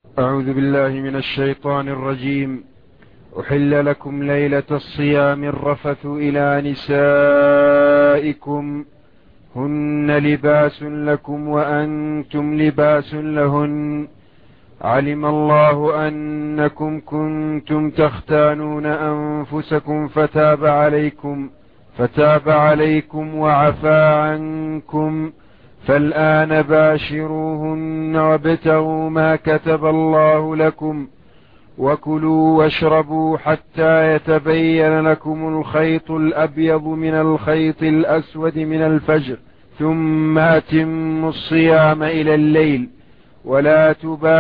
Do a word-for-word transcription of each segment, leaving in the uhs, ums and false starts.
أعوذ بالله من الشيطان الرجيم. أحل لكم ليلة الصيام الرفث إلى نسائكم هن لباس لكم وأنتم لباس لهن علم الله أنكم كنتم تختانون أنفسكم فتاب عليكم فتاب عليكم وعفى عنكم فالآن باشروهن وابتغوا ما كتب الله لكم وكلوا واشربوا حتى يتبين لكم الخيط الأبيض من الخيط الأسود من الفجر ثم أتموا الصيام إلى الليل ولا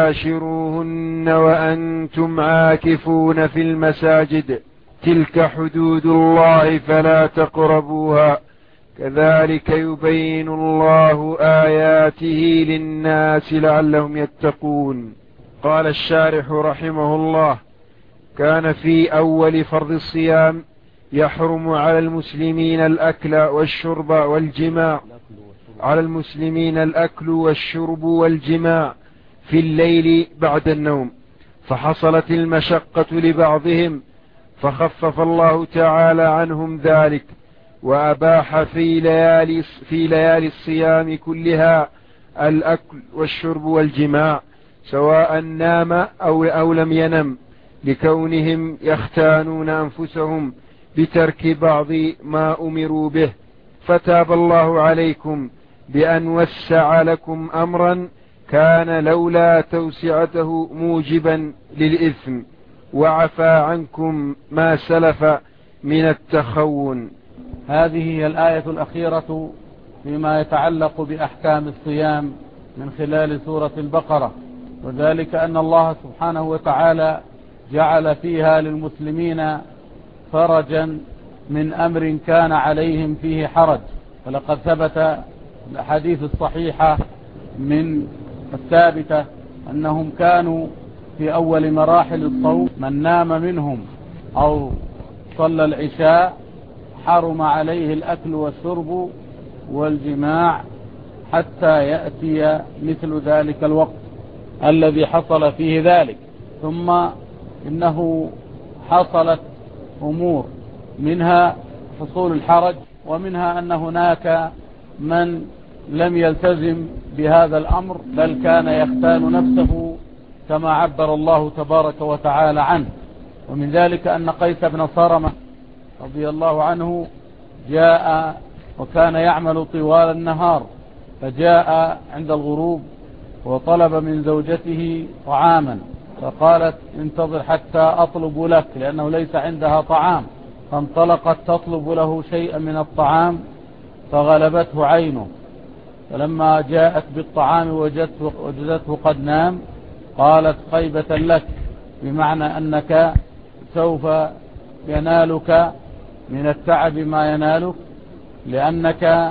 تباشروهن وأنتم عاكفون في المساجد تلك حدود الله فلا تقربوها كذلك يبين الله آياته للناس لعلهم يتقون. قال الشارح رحمه الله: كان في أول فرض الصيام يحرم على المسلمين الأكل والشرب والجماع على المسلمين الأكل والشرب والجماع في الليل بعد النوم، فحصلت المشقة لبعضهم فخفف الله تعالى عنهم ذلك وأباح في ليالي, في ليالي الصيام كلها الأكل والشرب والجماع سواء نام أو, أو لم ينم، لكونهم يختانون أنفسهم بترك بعض ما أمروا به، فتاب الله عليكم بأن وسع لكم أمرا كان لولا توسعته موجبا للإثم وعفى عنكم ما سلف من التخون. هذه هي الآية الأخيرة فيما يتعلق بأحكام الصيام من خلال سورة البقرة، وذلك أن الله سبحانه وتعالى جعل فيها للمسلمين فرجا من أمر كان عليهم فيه حرج. فلقد ثبت الأحاديث الصحيحة من الثابتة أنهم كانوا في أول مراحل الصوم من نام منهم أو صلى العشاء حرم عليه الأكل والشرب والجماع حتى يأتي مثل ذلك الوقت الذي حصل فيه ذلك. ثم إنه حصلت أمور منها حصول الحرج، ومنها أن هناك من لم يلتزم بهذا الأمر بل كان يختان نفسه كما عبر الله تبارك وتعالى عنه. ومن ذلك أن قيس بن صرمة رضي الله عنه جاء وكان يعمل طوال النهار، فجاء عند الغروب وطلب من زوجته طعاما، فقالت: انتظر حتى أطلب لك، لأنه ليس عندها طعام. فانطلقت تطلب له شيئا من الطعام فغلبته عينه، فلما جاءت بالطعام وجدته, وجدته قد نام قالت: خيبة لك، بمعنى أنك سوف ينالك من التعب ما ينالك لأنك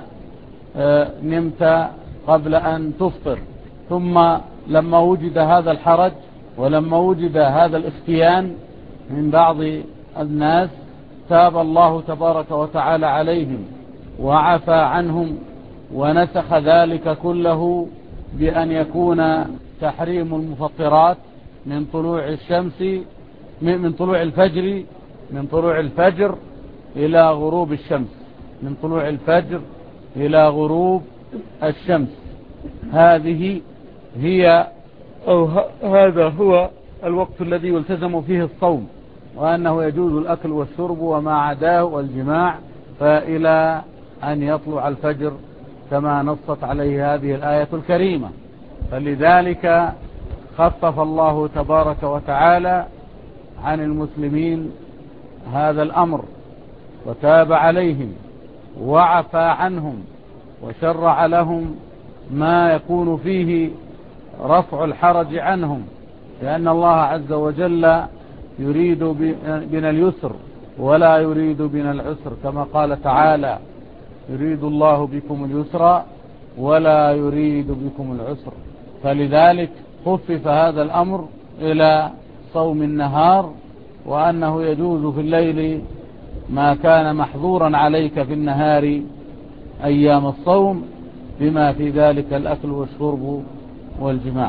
نمت قبل أن تفطر. ثم لما وجد هذا الحرج ولما وجد هذا الافتيان من بعض الناس تاب الله تبارك وتعالى عليهم وعفى عنهم ونسخ ذلك كله بأن يكون تحريم المفطرات من طلوع الشمس من طلوع الفجر من طلوع الفجر إلى غروب الشمس من طلوع الفجر إلى غروب الشمس. هذه هي أو هذا هو الوقت الذي يلتزم فيه الصوم، وأنه يجوز الأكل والشرب وما عداه والجماع فإلى أن يطلع الفجر كما نصت عليه هذه الآية الكريمة. فلذلك خفف الله تبارك وتعالى عن المسلمين هذا الأمر وتاب عليهم وعفى عنهم وشرع لهم ما يكون فيه رفع الحرج عنهم، لأن الله عز وجل يريد بنا اليسر ولا يريد بنا العسر، كما قال تعالى: يريد الله بكم اليسر ولا يريد بكم العسر. فلذلك خفف هذا الأمر إلى صوم النهار، وأنه يجوز في الليل ما كان محظورا عليك في النهار أيام الصوم، بما في ذلك الأكل والشرب والجماع.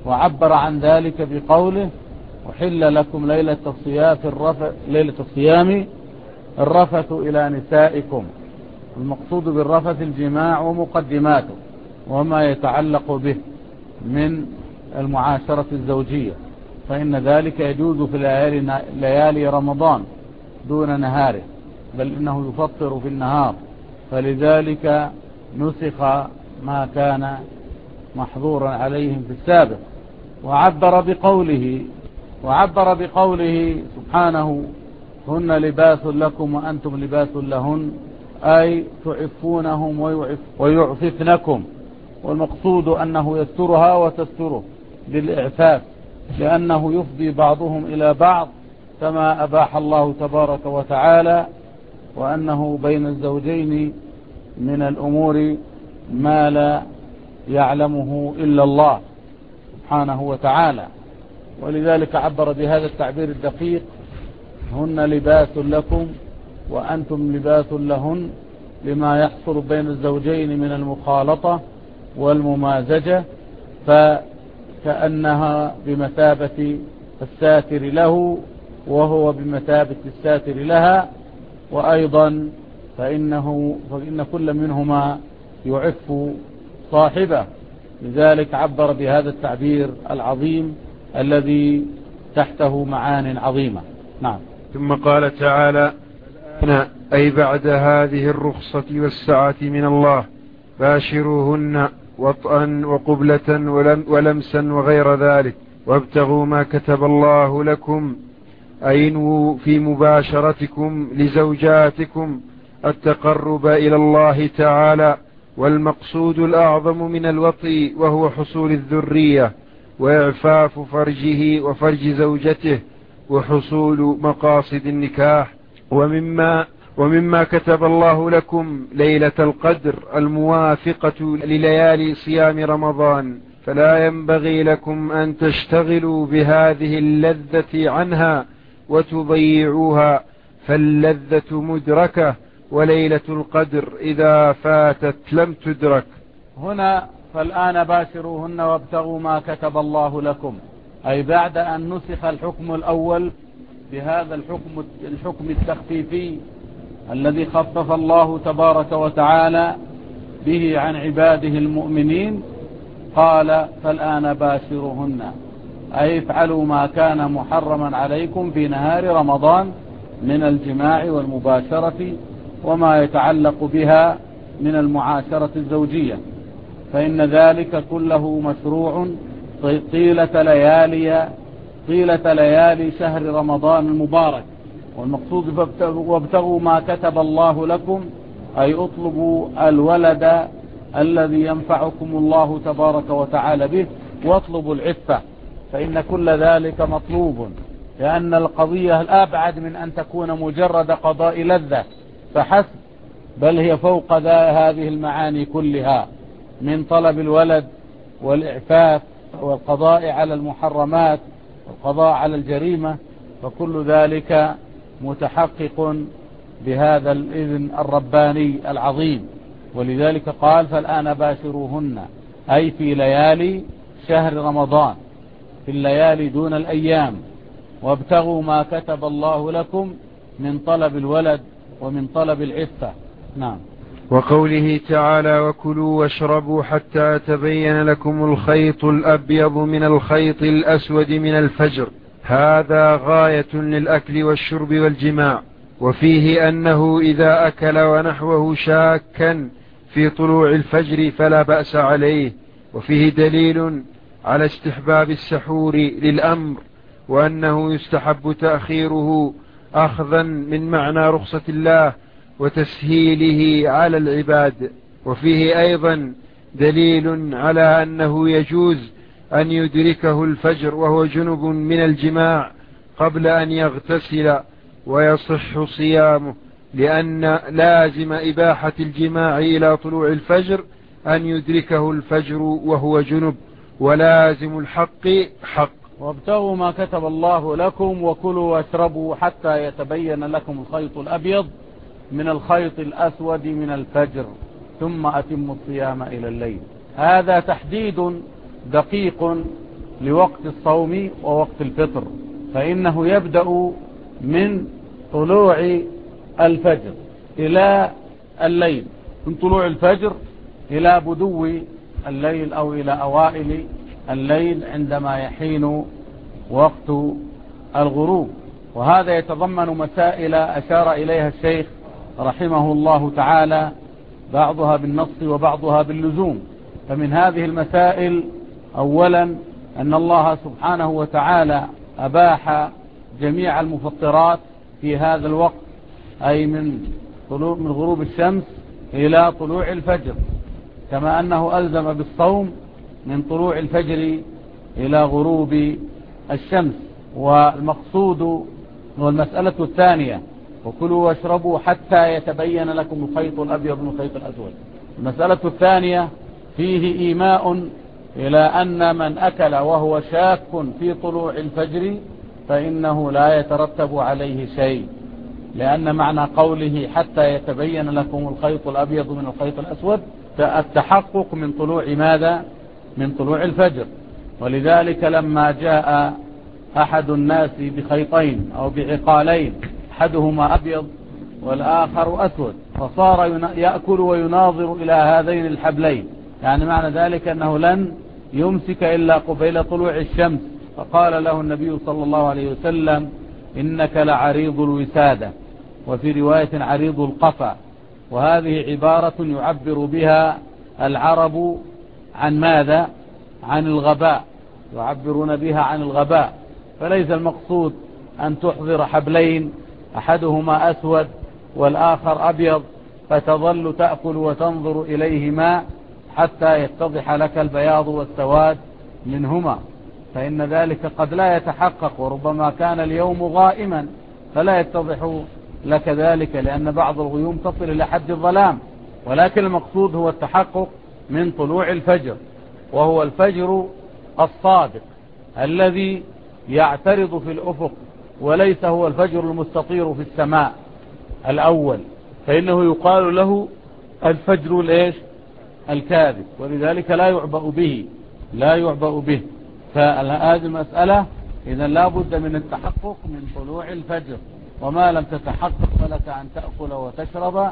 وعبر عن ذلك بقوله أحل لكم ليلة الصيام الرفث ليلة الصيام الرفث إلى نسائكم. المقصود بالرفث الجماع ومقدماته وما يتعلق به من المعاشرة الزوجية، فإن ذلك يجوز في ليالي, ليالي رمضان دون نهاره، بل إنه يفطر في النهار، فلذلك نسخ ما كان محظورا عليهم في السابق. وعبر بقوله وعبر بقوله سبحانه هن لباس لكم وأنتم لباس لهن، أي تعفونهم ويعففنكم، والمقصود أنه يسترها وتستره بالإعفاف، لأنه يفضي بعضهم إلى بعض كما أباح الله تبارك وتعالى، وأنه بين الزوجين من الأمور ما لا يعلمه إلا الله سبحانه وتعالى. ولذلك عبر بهذا التعبير الدقيق هن لباس لكم وأنتم لباس لهن، لما يحصل بين الزوجين من المخالطة والممازجة، فكأنها بمثابة الساتر له وهو بمثابة الساتر لها، وأيضا فإنه فإن كل منهما يعف صاحبه. لذلك عبر بهذا التعبير العظيم الذي تحته معان عظيمة. نعم. ثم قال تعالى أي بعد هذه الرخصة والسعة من الله باشروهن وطئا وقبلة ولمسا وغير ذلك، وابتغوا ما كتب الله لكم، أي انووا في مباشرتكم لزوجاتكم التقرب إلى الله تعالى، والمقصود الأعظم من الوطي وهو حصول الذرية وإعفاف فرجه وفرج زوجته وحصول مقاصد النكاح. ومما, ومما كتب الله لكم ليلة القدر الموافقة لليالي صيام رمضان، فلا ينبغي لكم أن تشتغلوا بهذه اللذة عنها وتضيعوها، فاللذة مدركة وليلة القدر إذا فاتت لم تدرك. هنا فالآن باشروهن وابتغوا ما كتب الله لكم، أي بعد أن نسخ الحكم الأول بهذا الحكم الحكم التخفيفي الذي خفف الله تبارك وتعالى به عن عباده المؤمنين، قال فالآن باشروهن، أي افعلوا ما كان محرما عليكم في نهار رمضان من الجماع والمباشرة وما يتعلق بها من المعاشرة الزوجية، فإن ذلك كله مشروع طيلة ليالي طيلة ليالي شهر رمضان المبارك. والمقصود وابتغوا ما كتب الله لكم، أي اطلبوا الولد الذي ينفعكم الله تبارك وتعالى به، واطلبوا العفة، فإن كل ذلك مطلوب، لأن القضية الأبعد من أن تكون مجرد قضاء لذة فحسب، بل هي فوق هذه المعاني كلها من طلب الولد والإعفاف والقضاء على المحرمات والقضاء على الجريمة، فكل ذلك متحقق بهذا الإذن الرباني العظيم. ولذلك قال فالآن باشروهن، أي في ليالي شهر رمضان، في الليالي دون الأيام، وابتغوا ما كتب الله لكم من طلب الولد ومن طلب العفة. نعم. وقوله تعالى وكلوا واشربوا حتى يتبين لكم الخيط الأبيض من الخيط الأسود من الفجر، هذا غاية للأكل والشرب والجماع، وفيه أنه إذا أكل ونحوه شاكا في طلوع الفجر فلا بأس عليه، وفيه دليل على استحباب السحور للأمر، وأنه يستحب تأخيره أخذا من معنى رخصة الله وتسهيله على العباد. وفيه أيضا دليل على أنه يجوز أن يدركه الفجر وهو جنب من الجماع قبل أن يغتسل ويصح صيامه، لأن لازم إباحة الجماع إلى طلوع الفجر أن يدركه الفجر وهو جنب، ولازم الحق حق. وابتغوا ما كتب الله لكم وكلوا واشربوا حتى يتبين لكم الخيط الأبيض من الخيط الأسود من الفجر ثم أتموا الصيام إلى الليل. هذا تحديد دقيق لوقت الصوم ووقت الفطر، فإنه يبدأ من طلوع الفجر إلى الليل، من طلوع الفجر إلى بدو الليل أو إلى أوائل الليل عندما يحين وقت الغروب. وهذا يتضمن مسائل أشار إليها الشيخ رحمه الله تعالى، بعضها بالنص وبعضها باللزوم. فمن هذه المسائل أولا أن الله سبحانه وتعالى أباح جميع المفطرات في هذا الوقت، أي من طلوع من غروب الشمس إلى طلوع الفجر، كما أنه ألزم بالصوم من طلوع الفجر إلى غروب الشمس. والمقصود والمسألة الثانية وكلوا واشربوا حتى يتبين لكم الخيط الأبيض من الخيط الأسود. المسألة الثانية فيه إيماء إلى أن من أكل وهو شاك في طلوع الفجر فإنه لا يترتب عليه شيء، لأن معنى قوله حتى يتبين لكم الخيط الأبيض من الخيط الأسود التحقق من طلوع ماذا؟ من طلوع الفجر. ولذلك لما جاء أحد الناس بخيطين أو بعقالين أحدهما أبيض والآخر أسود، فصار يأكل ويناظر إلى هذين الحبلين، يعني معنى ذلك أنه لن يمسك إلا قبيل طلوع الشمس. فقال له النبي صلى الله عليه وسلم إنك لعريض الوسادة، وفي رواية عريض القفا. وهذه عبارة يعبر بها العرب عن ماذا؟ عن الغباء، يعبرون بها عن الغباء. فليس المقصود أن تحضر حبلين أحدهما أسود والآخر أبيض فتظل تأكل وتنظر إليهما حتى يتضح لك البياض والسواد منهما، فإن ذلك قد لا يتحقق، وربما كان اليوم غائما فلا يتضح لك ذلك، لأن بعض الغيوم تصل إلى حد الظلام. ولكن المقصود هو التحقق من طلوع الفجر، وهو الفجر الصادق الذي يعترض في الأفق، وليس هو الفجر المستطير في السماء الأول، فإنه يقال له الفجر الإيش؟ الكاذب، ولذلك لا يعبأ به لا يعبأ به. فهذه المسألة إذا لا بد من التحقق من طلوع الفجر، وما لم تتحقق فلك أن تأكل وتشرب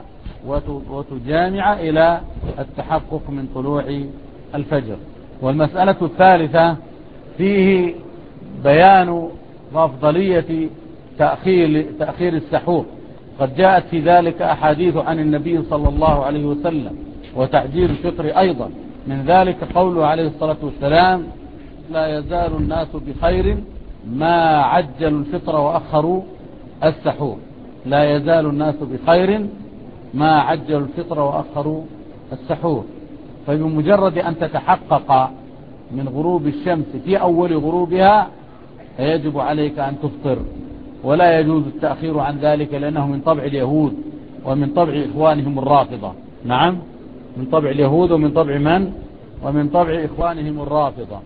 وتجامع إلى التحقق من طلوع الفجر. والمسألة الثالثة فيه بيان أفضلية تأخير, تأخير السحور. قد جاءت في ذلك أحاديث عن النبي صلى الله عليه وسلم، وتعجيل الفطر أيضا. من ذلك قوله عليه الصلاة والسلام لا يزال الناس بخير ما عجلوا الفطر وأخروا السحور. لا يزال الناس بخير ما عجلوا الفطر وأخروا السحور. فبمجرد أن تتحقق من غروب الشمس في أول غروبها فيجب عليك أن تفطر، ولا يجوز التأخير عن ذلك، لأنه من طبع اليهود ومن طبع إخوانهم الرافضة. نعم، من طبع اليهود ومن طبع من؟ ومن طبع إخوانهم الرافضة.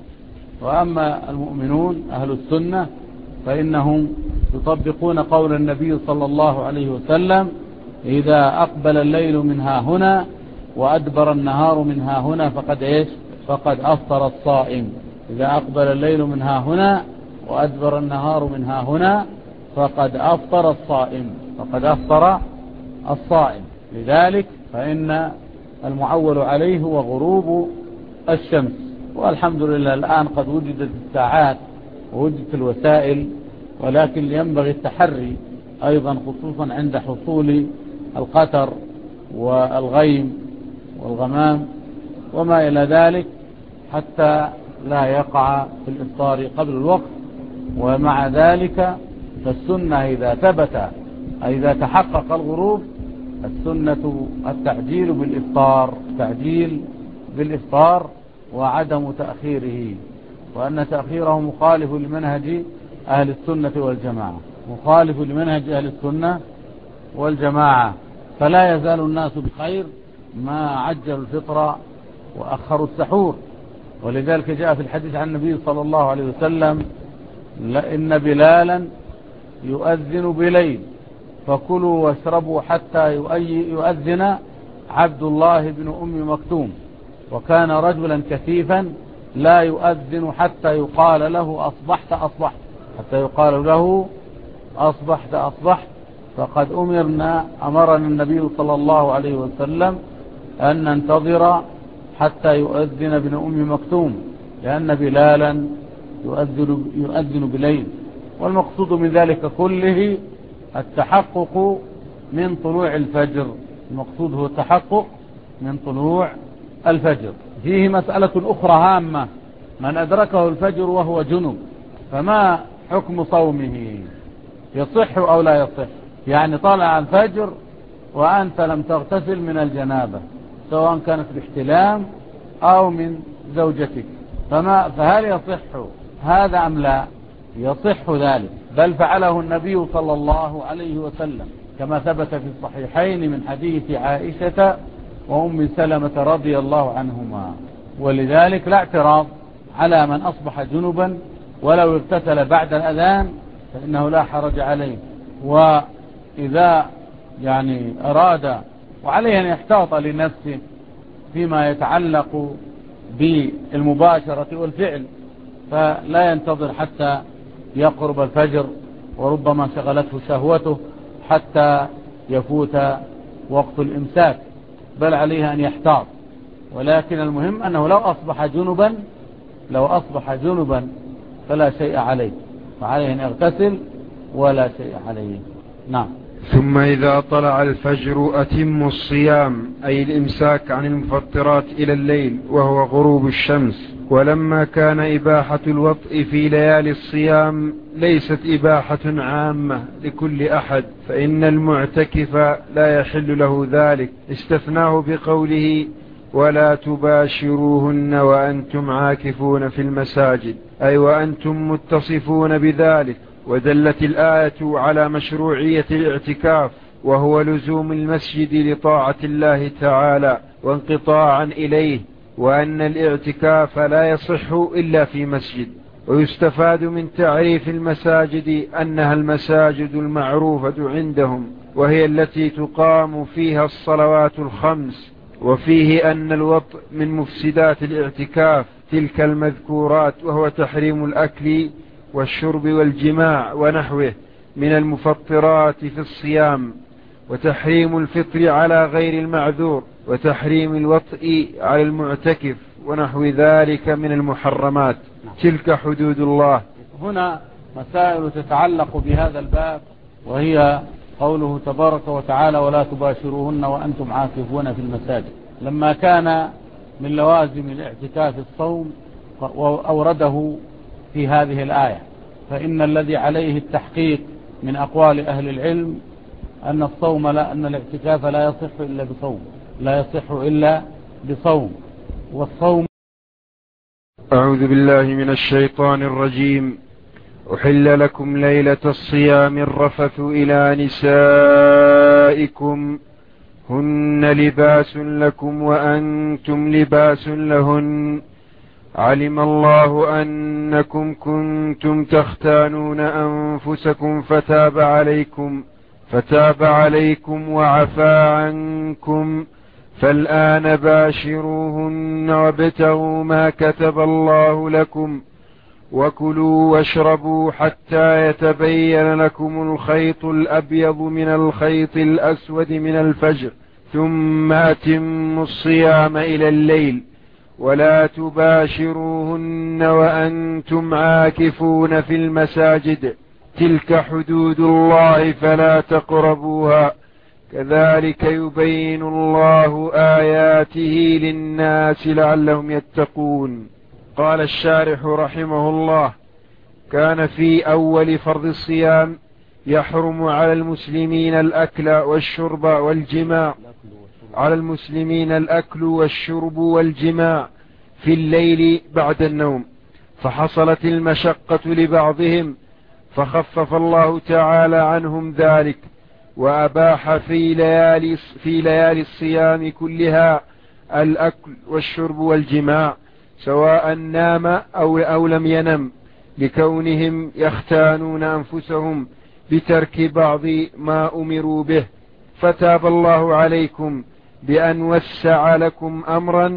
وأما المؤمنون أهل السنة فإنهم يطبقون قول النبي صلى الله عليه وسلم إذا أقبل الليل منها هنا وأدبر النهار منها هنا فقد إيش؟ فقد أفطر الصائم. إذا أقبل الليل منها هنا وأدبر النهار منها هنا فقد أفطر الصائم فقد أفطر الصائم. لذلك فإن المعول عليه هو غروب الشمس. والحمد لله الآن قد وجدت الساعات ووجدت الوسائل، ولكن ينبغي التحري أيضا خصوصا عند حصول القطر والغيم والغمام وما إلى ذلك، حتى لا يقع في الإفطار قبل الوقت. ومع ذلك فالسنة إذا ثبت إذا تحقق الغروب السنة التعجيل بالإفطار تعجيل بالإفطار وعدم تأخيره، وأن تأخيره مخالف لمنهج أهل السنة والجماعة مخالف لمنهج أهل السنة والجماعة. فلا يزال الناس بخير ما عجلوا الفطر وأخروا السحور. ولذلك جاء في الحديث عن النبي صلى الله عليه وسلم إن بلالا يؤذن بليل فكلوا واشربوا حتى يؤذن عبد الله بن أم مكتوم، وكان رجلا كثيفا لا يؤذن حتى يقال له أصبحت أصبحت، حتى يقال له أصبحت أصبحت. فقد أمرنا أمرنا النبي صلى الله عليه وسلم أن ننتظر حتى يؤذن ابن أم مكتوم، لأن بلالا يؤذن, يؤذن بليل. والمقصود من ذلك كله التحقق من طلوع الفجر، المقصود هو التحقق من طلوع الفجر. فيه مسألة أخرى هامة: من أدركه الفجر وهو جنب فما حكم صومه؟ يصح أو لا يصح؟ يعني طلع الفجر وأنت لم تغتسل من الجنابة، سواء كانت باحتلام أو من زوجتك، فما فهل يصح هذا أم لا؟ يصح ذلك، بل فعله النبي صلى الله عليه وسلم كما ثبت في الصحيحين من حديث عائشة وأم سلمة رضي الله عنهما. ولذلك لا اعتراض على من أصبح جنبا ولو اغتسل بعد الأذان فإنه لا حرج عليه. وإذا يعني أراد وعليه أن يحتاط لنفسه فيما يتعلق بالمباشرة والفعل، فلا ينتظر حتى يقرب الفجر وربما شغلته شهوته حتى يفوت وقت الإمساك، بل عليه أن يحتاط. ولكن المهم أنه لو أصبح جنبا لو أصبح جنبا فلا شيء عليه، فعليه أن يغتسل ولا شيء عليه. نعم. ثم إذا طلع الفجر أتم الصيام، أي الإمساك عن المفطرات إلى الليل وهو غروب الشمس. ولما كان إباحة الوطء في ليالي الصيام ليست إباحة عامة لكل أحد، فإن المعتكف لا يحل له ذلك، استثناه بقوله ولا تباشروهن وأنتم عاكفون في المساجد، أي وأنتم متصفون بذلك. ودلت الآية على مشروعية الاعتكاف، وهو لزوم المسجد لطاعة الله تعالى وانقطاعا إليه، وأن الاعتكاف لا يصح إلا في مسجد. ويستفاد من تعريف المساجد أنها المساجد المعروفة عندهم، وهي التي تقام فيها الصلوات الخمس. وفيه أن الوطء من مفسدات الاعتكاف تلك المذكورات، وهو تحريم الأكل والشرب والجماع ونحوه من المفطرات في الصيام، وتحريم الفطر على غير المعذور، وتحريم الوطء على المعتكف ونحو ذلك من المحرمات. تلك حدود الله. هنا مسائل تتعلق بهذا الباب، وهي قوله تبارك وتعالى ولا تباشروهن وأنتم عاكفون في المساجد. لما كان من لوازم الاعتكاف الصوم أورده في هذه الآية، فإن الذي عليه التحقيق من أقوال أهل العلم أن الصوم لا أن الاعتكاف لا يصح إلا بصوم، لا يصح إلا بصوم. والصوم أعوذ بالله من الشيطان الرجيم. أحل لكم ليلة الصيام الرفث إلى نسائكم هن لباس لكم وأنتم لباس لهن علم الله أنكم كنتم تختانون أنفسكم فتاب عليكم فتاب عليكم وعفى عنكم فالآن باشروهن وابتغوا ما كتب الله لكم وكلوا واشربوا حتى يتبين لكم الخيط الأبيض من الخيط الأسود من الفجر ثم أتموا الصيام إلى الليل ولا تباشروهن وأنتم عاكفون في المساجد تلك حدود الله فلا تقربوها كذلك يبين الله آياته للناس لعلهم يتقون. قال الشارح رحمه الله: كان في أول فرض الصيام يحرم على المسلمين الأكل والشرب والجماع على المسلمين الأكل والشرب والجماع في الليل بعد النوم، فحصلت المشقة لبعضهم فخفف الله تعالى عنهم ذلك وأباح في ليالي, في ليالي الصيام كلها الأكل والشرب والجماع سواء نام أو, أو لم ينم، لكونهم يختانون أنفسهم بترك بعض ما أمروا به. فتاب الله عليكم بأن وسع لكم أمرا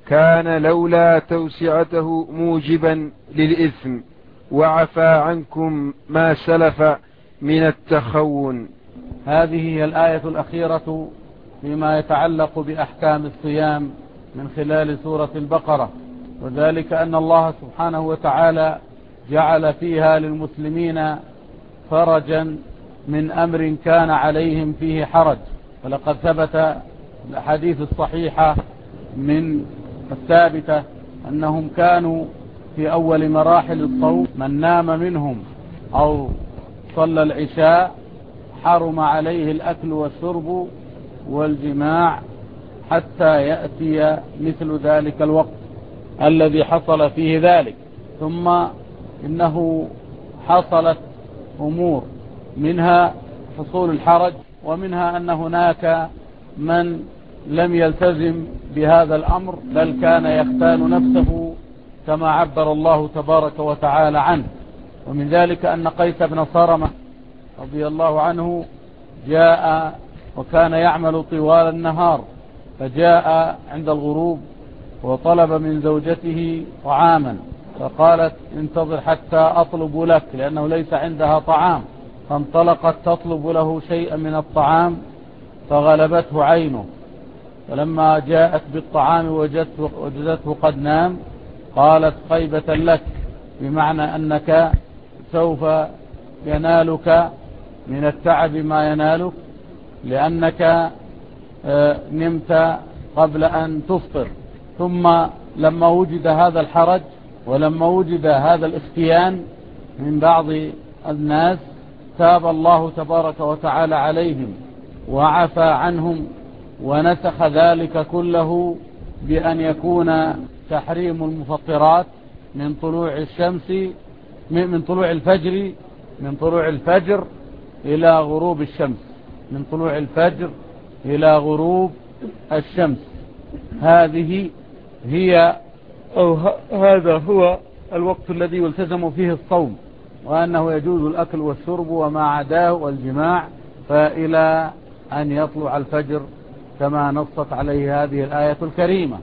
كان لولا توسعته موجبا للإثم، وعفى عنكم ما سلف من التخون. هذه هي الآية الأخيرة فيما يتعلق بأحكام الصيام من خلال سورة البقرة، وذلك أن الله سبحانه وتعالى جعل فيها للمسلمين فرجا من أمر كان عليهم فيه حرج. فلقد ثبت الأحاديث الصحيحة من الثابتة أنهم كانوا في أول مراحل الصوم من نام منهم أو صلى العشاء حرم عليه الأكل والشرب والجماع حتى يأتي مثل ذلك الوقت الذي حصل فيه ذلك. ثم إنه حصلت أمور، منها حصول الحرج، ومنها أن هناك من لم يلتزم بهذا الأمر بل كان يختال نفسه كما عبر الله تبارك وتعالى عنه. ومن ذلك أن قيس بن صرمة رضي الله عنه جاء وكان يعمل طوال النهار، فجاء عند الغروب وطلب من زوجته طعاما، فقالت انتظر حتى أطلب لك، لأنه ليس عندها طعام. فانطلقت تطلب له شيئا من الطعام فغلبته عينه، فلما جاءت بالطعام وجدته, وجدته قد نام، قالت خيبة لك، بمعنى أنك سوف ينالك من التعب ما ينالك، لأنك نمت قبل أن تفطر. ثم لما وجد هذا الحرج ولما وجد هذا الاختيان من بعض الناس، تاب الله تبارك وتعالى عليهم وعفى عنهم ونسخ ذلك كله بأن يكون تحريم المفطرات من طلوع الشمس من طلوع الفجر من طلوع الفجر إلى غروب الشمس من طلوع الفجر إلى غروب الشمس. هذه هي أو هذا هو الوقت الذي يلتزم فيه الصوم، وأنه يجوز الأكل والشرب وما عداه والجماع فإلى أن يطلع الفجر كما نصت عليه هذه الآية الكريمة.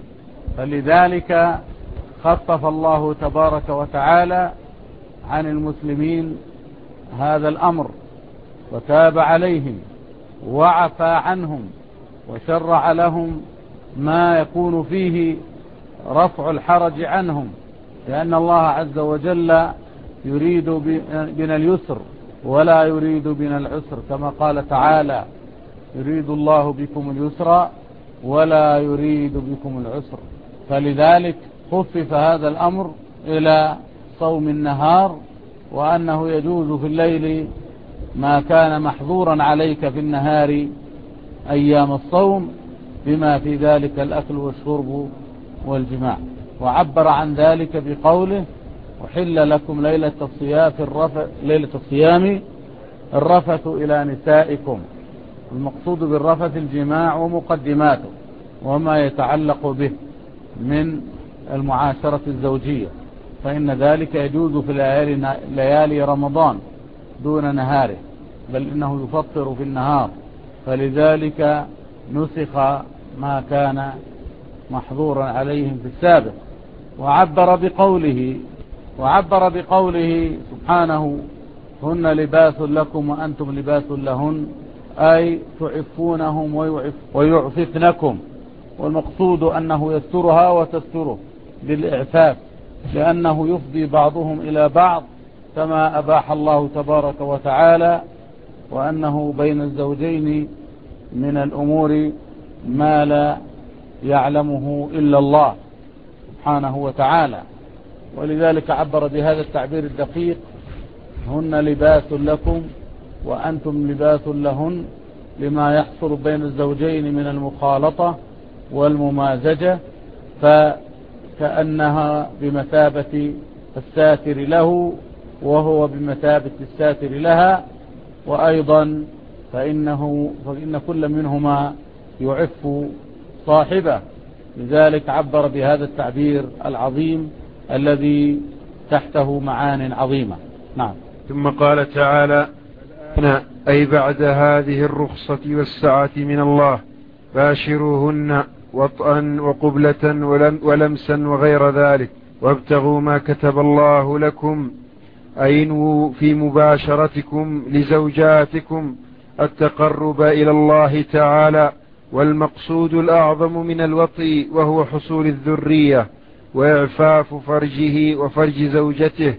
فلذلك خفف الله تبارك وتعالى عن المسلمين هذا الأمر وتاب عليهم وعفى عنهم وشرع لهم ما يكون فيه رفع الحرج عنهم، لأن الله عز وجل يريد بنا اليسر ولا يريد بنا العسر، كما قال تعالى يريد الله بكم اليسر ولا يريد بكم العسر. فلذلك خفف هذا الأمر إلى صوم النهار، وأنه يجوز في الليل ما كان محظورا عليك في النهار أيام الصوم، بما في ذلك الأكل والشرب والجماع. وعبر عن ذلك بقوله وحل لكم ليلة الصيام الرفث ليلة الصيام الرفث إلى نسائكم. المقصود بالرفث الجماع ومقدماته وما يتعلق به من المعاشرة الزوجية، فإن ذلك يجوز في ليالي, ليالي رمضان دون نهاره، بل إنه يفطر في النهار، فلذلك نسخ ما كان محظورا عليهم في السابق. وعبر بقوله وعبر بقوله سبحانه هن لباس لكم وأنتم لباس لهن، أي تعفونهم ويعففنكم، والمقصود أنه يسترها وتستره بالإعفاف، لأنه يفضي بعضهم إلى بعض كما أباح الله تبارك وتعالى، وأنه بين الزوجين من الأمور ما لا يعلمه إلا الله سبحانه وتعالى. ولذلك عبر بهذا التعبير الدقيق هن لباس لكم وأنتم لباس لهن، لما يحصل بين الزوجين من المخالطة والممازجة، فكأنها بمثابة الساتر له وهو بمثابة الساتر لها، وأيضا فإنه فإن كل منهما يعف صاحبه. لذلك عبر بهذا التعبير العظيم الذي تحته معان عظيمة. نعم. ثم قال تعالى أي بعد هذه الرخصة والسعة من الله باشروهن وطئا وقبلة ولمسا وغير ذلك، وابتغوا ما كتب الله لكم، أي انووا في مباشرتكم لزوجاتكم التقرب إلى الله تعالى، والمقصود الأعظم من الوطي وهو حصول الذرية وإعفاف فرجه وفرج زوجته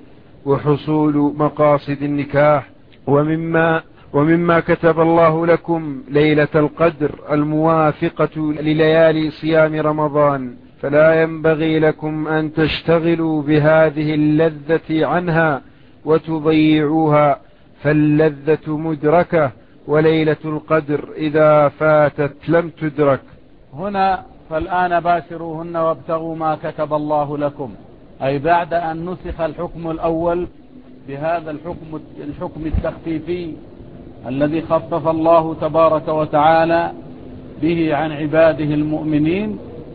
وحصول مقاصد النكاح. ومما, ومما كتب الله لكم ليلة القدر الموافقة لليالي صيام رمضان، فلا ينبغي لكم أن تشتغلوا بهذه اللذة عنها وتضيعوها، فاللذة مدركة، وليلة القدر إذا فاتت لم تدرك. هنا فالآن باشروهن وابتغوا ما كتب الله لكم، أي بعد أن نسخ الحكم الأول بهذا الحكم الحكم التخفيفي الذي خفف الله تبارك وتعالى به عن عباده المؤمنين،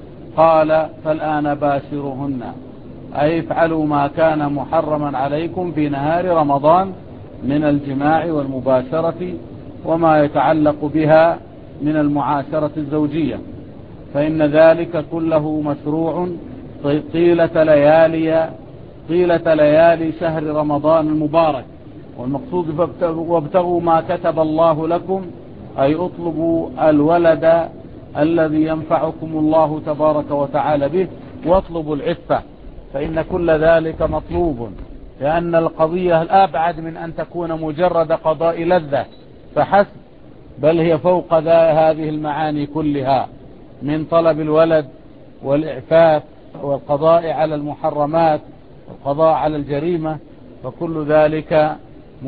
قال فالآن باشروهن، أي افعلوا ما كان محرما عليكم في نهار رمضان من الجماع والمباشرة وما يتعلق بها من المعاشرة الزوجية، فإن ذلك كله مشروع طيلة ليالي طيلة ليالي شهر رمضان المبارك. والمقصود وابتغوا ما كتب الله لكم، أي اطلبوا الولد الذي ينفعكم الله تبارك وتعالى به، واطلبوا العفة، فإن كل ذلك مطلوب، لأن القضية الأبعد من أن تكون مجرد قضاء لذة فحسب، بل هي فوق هذه المعاني كلها من طلب الولد والإعفاف والقضاء على المحرمات والقضاء على الجريمة، فكل ذلك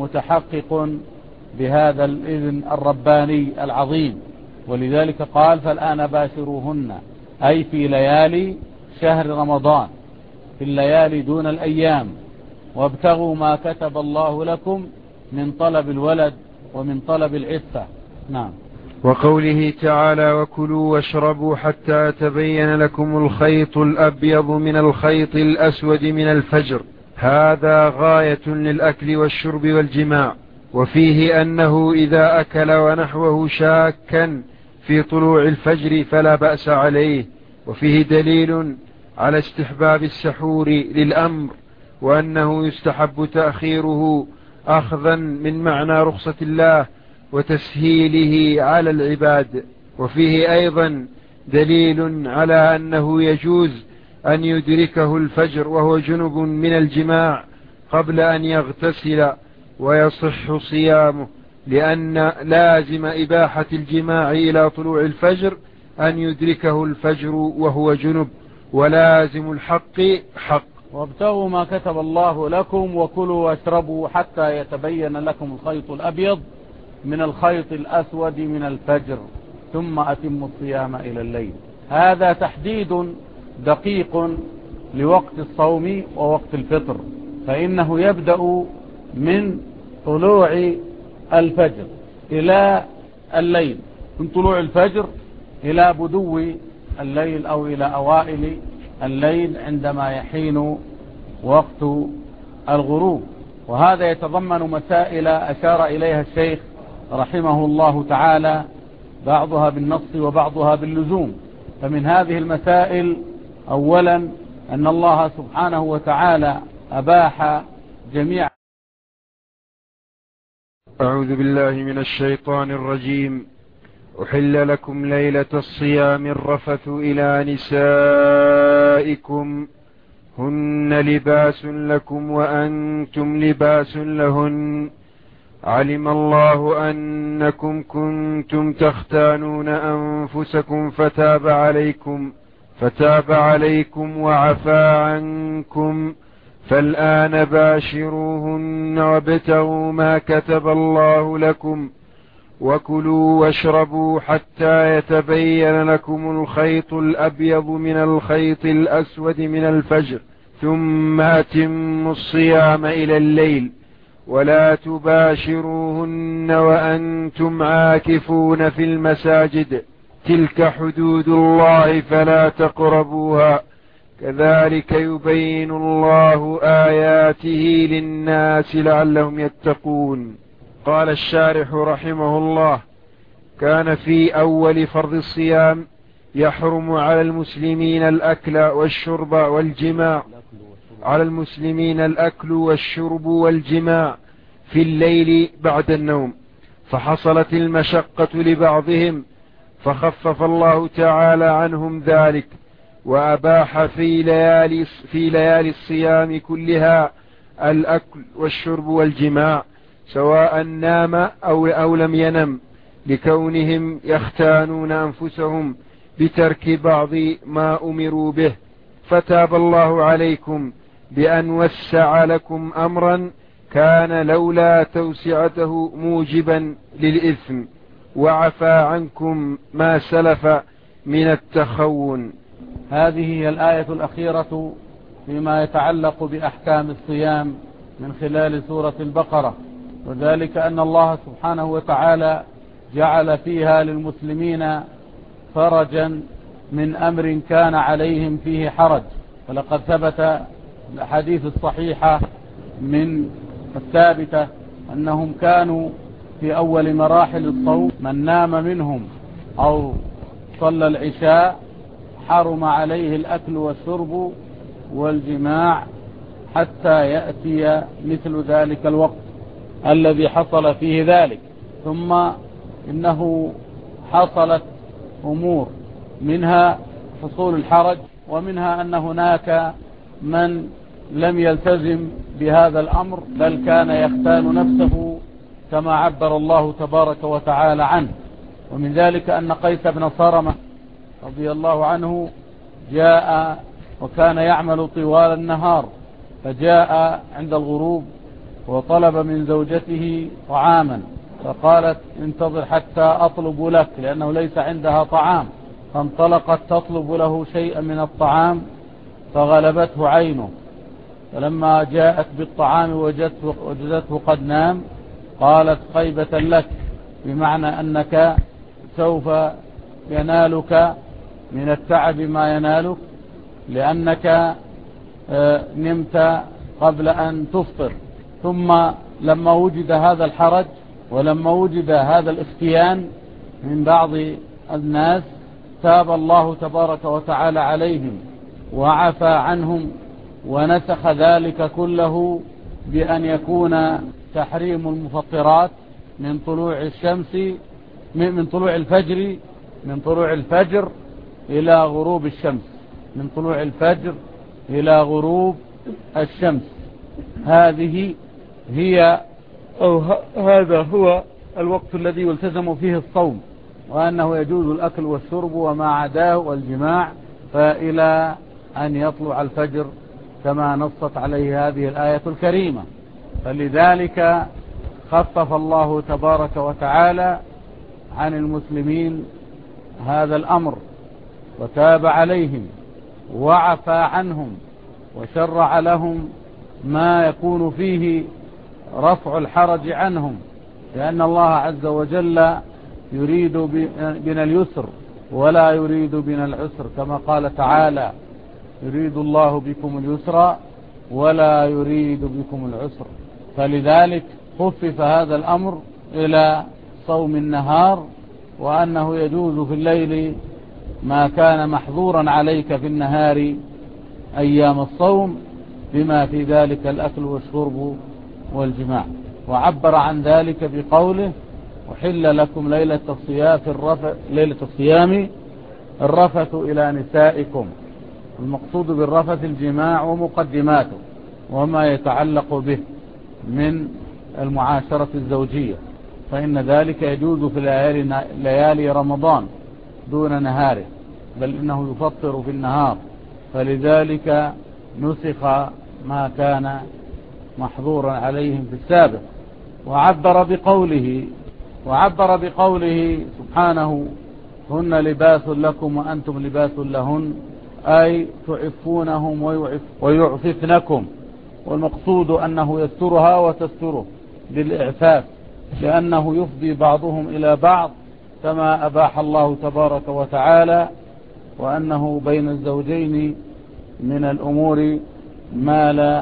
متحقق بهذا الإذن الرباني العظيم. ولذلك قال فالآن باشروهن، أي في ليالي شهر رمضان، في الليالي دون الأيام، وابتغوا ما كتب الله لكم من طلب الولد ومن طلب العفة. نعم. وقوله تعالى وكلوا واشربوا حتى يتبين لكم الخيط الأبيض من الخيط الأسود من الفجر، هذا غاية للأكل والشرب والجماع. وفيه أنه إذا أكل ونحوه شاكا في طلوع الفجر فلا بأس عليه. وفيه دليل على استحباب السحور للأمر، وأنه يستحب تأخيره أخذا من معنى رخصة الله وتسهيله على العباد. وفيه أيضا دليل على أنه يجوز أن يدركه الفجر وهو جنب من الجماع قبل أن يغتسل ويصح صيامه، لأن لازم إباحة الجماع إلى طلوع الفجر أن يدركه الفجر وهو جنب، ولازم الحق حق. وابتغوا ما كتب الله لكم وكلوا واشربوا حتى يتبين لكم الخيط الأبيض من الخيط الأسود من الفجر ثم أتموا الصيام إلى الليل. هذا تحديد دقيق لوقت الصوم ووقت الفطر، فإنه يبدأ من طلوع الفجر إلى الليل، من طلوع الفجر إلى بدو الليل أو إلى أوائل الليل عندما يحين وقت الغروب. وهذا يتضمن مسائل أشار إليها الشيخ رحمه الله تعالى، بعضها بالنص وبعضها باللزوم. فمن هذه المسائل أولا أن الله سبحانه وتعالى أباح جميع. أعوذ بالله من الشيطان الرجيم. أحل لكم ليلة الصيام الرفث إلى نسائكم هن لباس لكم وأنتم لباس لهن، علم الله أنكم كنتم تختانون أنفسكم فتاب عليكم فتاب عليكم وعفى عنكم، فالآن باشروهن وابتغوا ما كتب الله لكم وكلوا واشربوا حتى يتبين لكم الخيط الأبيض من الخيط الأسود من الفجر ثم أتموا الصيام إلى الليل، ولا تباشروهن وأنتم عاكفون في المساجد، تلك حدود الله فلا تقربوها، كذلك يبين الله آياته للناس لعلهم يتقون. قال الشارح رحمه الله: كان في أول فرض الصيام يحرم على المسلمين الأكل والشرب والجماع على المسلمين الأكل والشرب والجماع في الليل بعد النوم، فحصلت المشقة لبعضهم فخفف الله تعالى عنهم ذلك، وأباح في ليالي, في ليالي الصيام كلها الأكل والشرب والجماع سواء نام أو, أو لم ينم، لكونهم يختانون أنفسهم بترك بعض ما أمروا به. فتاب الله عليكم بأن وسع لكم أمرا كان لولا توسعته موجبا للإثم، وعفى عنكم ما سلف من التخون. هذه هي الآية الأخيرة فيما يتعلق بأحكام الصيام من خلال سورة البقرة، وذلك أن الله سبحانه وتعالى جعل فيها للمسلمين فرجا من أمر كان عليهم فيه حرج. فلقد ثبت الأحاديث الصحيحة من الثابتة أنهم كانوا في أول مراحل الصوم من نام منهم أو صلى العشاء حرم عليه الأكل والشرب والجماع حتى يأتي مثل ذلك الوقت الذي حصل فيه ذلك. ثم إنه حصلت أمور، منها حصول الحرج، ومنها أن هناك من لم يلتزم بهذا الأمر بل كان يختان نفسه كما عبر الله تبارك وتعالى عنه. ومن ذلك أن قيس بن صرمة رضي الله عنه جاء وكان يعمل طوال النهار، فجاء عند الغروب وطلب من زوجته طعاما، فقالت انتظر حتى أطلب لك، لأنه ليس عندها طعام. فانطلقت تطلب له شيئا من الطعام فغلبته عينه، فلما جاءت بالطعام وجدته, وجدته قد نام قالت خيبة لك، بمعنى أنك سوف ينالك من التعب ما ينالك، لأنك نمت قبل أن تفطر. ثم لما وجد هذا الحرج ولما وجد هذا الاختيان من بعض الناس تاب الله تبارك وتعالى عليهم وعفى عنهم ونسخ ذلك كله بأن يكون تحريم المفطرات من طلوع الشمس من طلوع الفجر من طلوع الفجر إلى غروب الشمس من طلوع الفجر إلى غروب الشمس. هذه هي أو هذا هو الوقت الذي يلتزم فيه الصوم، وأنه يجوز الأكل والشرب وما عداه والجماع فإلى أن يطلع الفجر كما نصت عليه هذه الآية الكريمة. فلذلك خفف الله تبارك وتعالى عن المسلمين هذا الأمر وتاب عليهم وعفى عنهم وشرع لهم ما يكون فيه رفع الحرج عنهم، لأن الله عز وجل يريد بنا اليسر ولا يريد بنا العسر، كما قال تعالى يريد الله بكم اليسر ولا يريد بكم العسر. فلذلك خفف هذا الأمر إلى صوم النهار، وأنه يجوز في الليل ما كان محظورا عليك في النهار أيام الصوم بما في ذلك الأكل والشرب والجماع. وعبر عن ذلك بقوله وحل لكم ليلة الصيام الرفث ليلة الصيام الرفث إلى نسائكم. المقصود بالرفث الجماع ومقدماته وما يتعلق به من المعاشرة الزوجية، فإن ذلك يجوز في ليالي, ليالي رمضان دون نهاره، بل إنه يفطر في النهار، فلذلك نسخ ما كان محظورا عليهم في السابق. وعبر بقوله وعبر بقوله سبحانه هن لباس لكم وأنتم لباس لهن، أي تعفونهم ويعففنكم، والمقصود أنه يسترها وتستره بالإعفاف، لأنه يفضي بعضهم إلى بعض كما أباح الله تبارك وتعالى، وأنه بين الزوجين من الأمور ما لا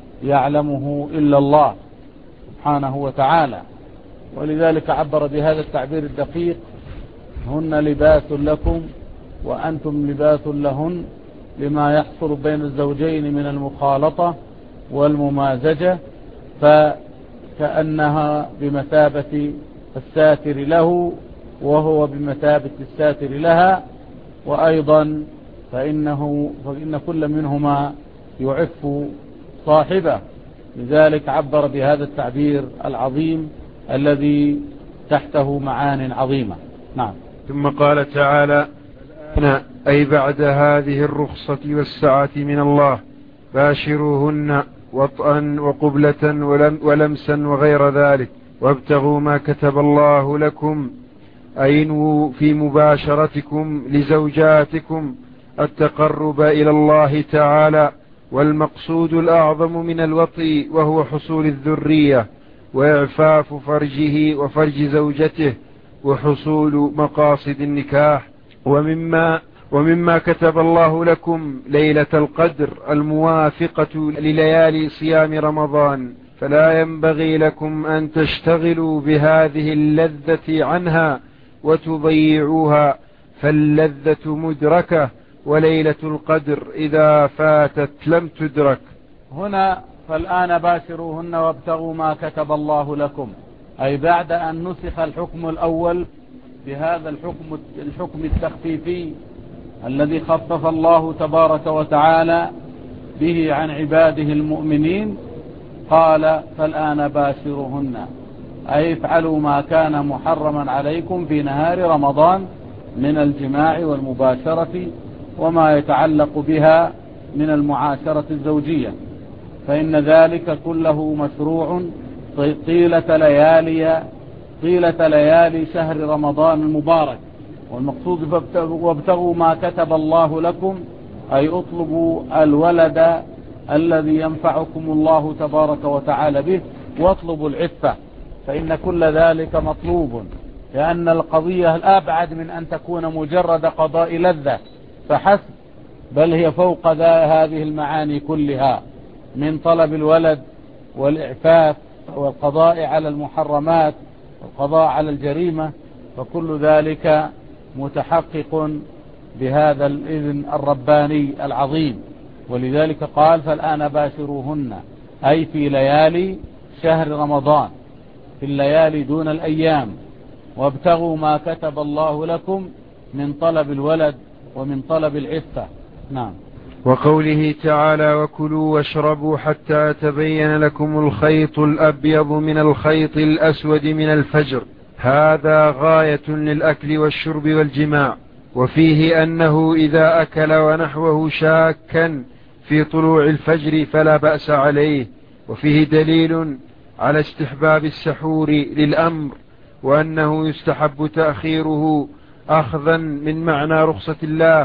يعلمه إلا الله سبحانه وتعالى. ولذلك عبر بهذا التعبير الدقيق هن لباس لكم وأنتم لباس لهن لما يحصل بين الزوجين من المخالطة والممازجة، فكأنها بمثابة الساتر له وهو بمثابة الساتر لها. وأيضا فإنه فإن كل منهما يعف صاحبه، لذلك عبر بهذا التعبير العظيم الذي تحته معان عظيمة. نعم. ثم قال تعالى: أي بعد هذه الرخصة والسعة من الله باشروهن وطئا وقبلة ولمسا وغير ذلك، وابتغوا ما كتب الله لكم، أي انووا في مباشرتكم لزوجاتكم التقرب إلى الله تعالى، والمقصود الأعظم من الوطي وهو حصول الذرية وإعفاف فرجه وفرج زوجته وحصول مقاصد النكاح. ومما, ومما كتب الله لكم ليلة القدر الموافقة لليالي صيام رمضان، فلا ينبغي لكم أن تشتغلوا بهذه اللذة عنها وتضيعوها، فاللذة مدركة وليلة القدر إذا فاتت لم تدرك. هنا فالآن باشروهن وابتغوا ما كتب الله لكم، أي بعد أن نسخ الحكم الأول بهذا الحكم الحكم التخفيفي الذي خفف الله تبارك وتعالى به عن عباده المؤمنين، قال: فالآن باشروهن، أي افعلوا ما كان محرما عليكم في نهار رمضان من الجماع والمباشرة وما يتعلق بها من المعاشرة الزوجية، فإن ذلك كله مشروع طيلة ليالي طيلة ليالي شهر رمضان المبارك. والمقصود وابتغوا ما كتب الله لكم، أي اطلبوا الولد الذي ينفعكم الله تبارك وتعالى به، واطلبوا العفة، فإن كل ذلك مطلوب، لأن القضية الأبعد من أن تكون مجرد قضاء لذة فحسب، بل هي فوق هذه المعاني كلها من طلب الولد والإعفاف والقضاء على المحرمات والقضاء على الجريمة، فكل ذلك متحقق بهذا الإذن الرباني العظيم. ولذلك قال: فالآن باشروهن، أي في ليالي شهر رمضان، في الليالي دون الأيام، وابتغوا ما كتب الله لكم من طلب الولد ومن طلب العفة. نعم. وقوله تعالى: وكلوا واشربوا حتى يتبين لكم الخيط الأبيض من الخيط الأسود من الفجر، هذا غاية للأكل والشرب والجماع. وفيه أنه إذا أكل ونحوه شاكا في طلوع الفجر فلا بأس عليه. وفيه دليل على استحباب السحور للأمر، وأنه يستحب تأخيره أخذا من معنى رخصة الله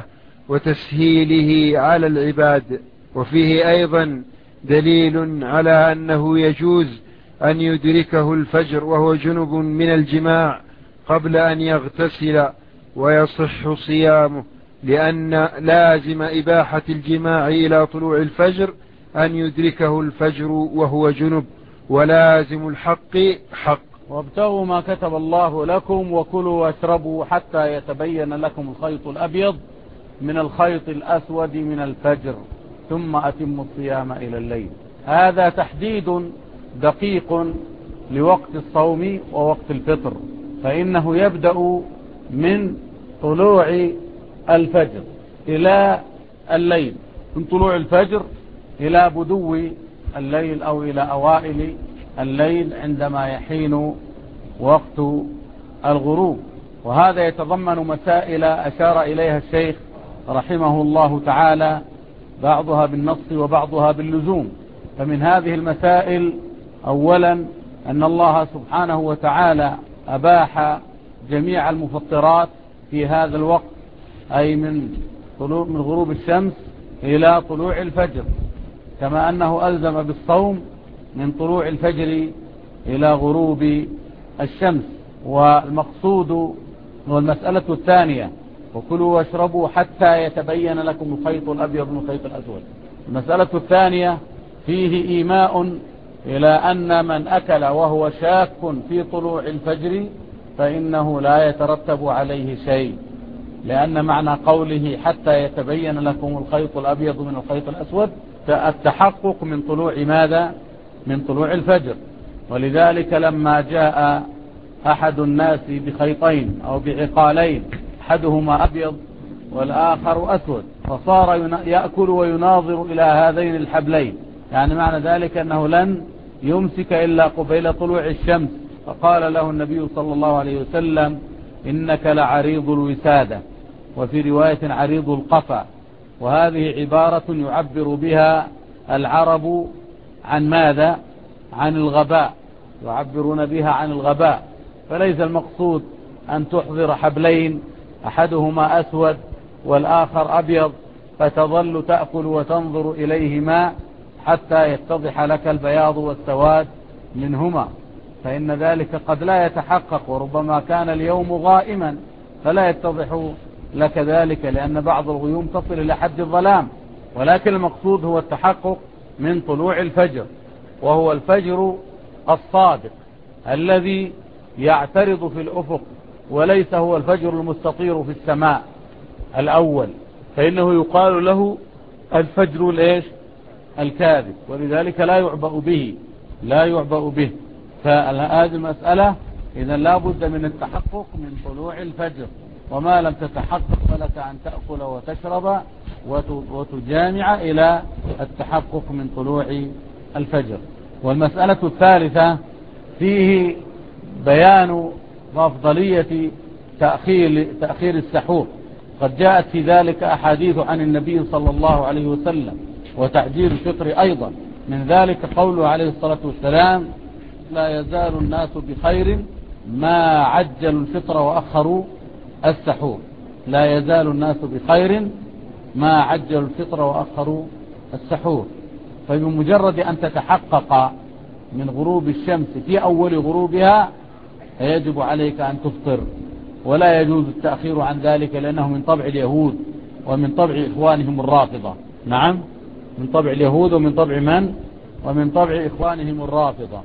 وتسهيله على العباد. وفيه أيضا دليل على أنه يجوز أن يدركه الفجر وهو جنب من الجماع قبل أن يغتسل ويصح صيامه، لأن لازم إباحة الجماع إلى طلوع الفجر أن يدركه الفجر وهو جنب، ولازم الحق حق. وابتغوا ما كتب الله لكم وكلوا واشربوا حتى يتبين لكم الخيط الأبيض من الخيط الأسود من الفجر ثم أتموا الصيام إلى الليل. هذا تحديد دقيق لوقت الصوم ووقت الفطر، فإنه يبدأ من طلوع الفجر إلى الليل، من طلوع الفجر إلى بدو الليل أو إلى أوائل الليل عندما يحين وقت الغروب. وهذا يتضمن مسائل أشار إليها الشيخ رحمه الله تعالى، بعضها بالنص وبعضها باللزوم. فمن هذه المسائل أولا أن الله سبحانه وتعالى أباح جميع المفطرات في هذا الوقت، أي من طلوع من غروب الشمس إلى طلوع الفجر، كما أنه ألزم بالصوم من طلوع الفجر إلى غروب الشمس. والمقصود والمسألة الثانية: وكلوا واشربوا حتى يتبين لكم الخيط الأبيض من الخيط الأسود. المسألة الثانية فيه إيماء إلى أن من أكل وهو شاك في طلوع الفجر فإنه لا يترتب عليه شيء، لأن معنى قوله حتى يتبين لكم الخيط الأبيض من الخيط الأسود التحقق من طلوع ماذا؟ من طلوع الفجر. ولذلك لما جاء أحد الناس بخيطين أو بعقالين أحدهما أبيض والآخر أسود فصار يأكل ويناظر إلى هذين الحبلين، يعني معنى ذلك أنه لن يمسك إلا قبيل طلوع الشمس، فقال له النبي صلى الله عليه وسلم إنك لعريض الوسادة، وفي رواية عريض القفا. وهذه عبارة يعبر بها العرب عن ماذا؟ عن الغباء، يعبرون بها عن الغباء. فليس المقصود أن تحضر حبلين أحدهما أسود والآخر أبيض فتظل تأكل وتنظر إليهما حتى يتضح لك البياض والسواد منهما، فإن ذلك قد لا يتحقق، وربما كان اليوم غائما فلا يتضح لك ذلك، لأن بعض الغيوم تصل إلى حد الظلام. ولكن المقصود هو التحقق من طلوع الفجر، وهو الفجر الصادق الذي يعترض في الأفق، وليس هو الفجر المستطير في السماء الأول، فإنه يقال له الفجر الإيش؟ الكاذب، ولذلك لا يعبأ به لا يعبأ به. فهذه المسألة إذا لا بد من التحقق من طلوع الفجر، وما لم تتحقق فلك أن تأكل وتشرب وتجامع إلى التحقق من طلوع الفجر. والمسألة الثالثة فيه بيان أفضلية تأخير, تأخير السحور. قد جاءت في ذلك أحاديث عن النبي صلى الله عليه وسلم، وتعجيل الفطر أيضا. من ذلك قوله عليه الصلاة والسلام لا يزال الناس بخير ما عجلوا الفطر وأخروا السحور. لا يزال الناس بخير ما عجلوا الفطر وأخروا السحور. فبمجرد أن تتحقق من غروب الشمس في أول غروبها فيجب عليك أن تفطر، ولا يجوز التأخير عن ذلك، لأنه من طبع اليهود ومن طبع إخوانهم الرافضة. نعم، من طبع اليهود ومن طبع من؟ ومن طبع إخوانهم الرافضة.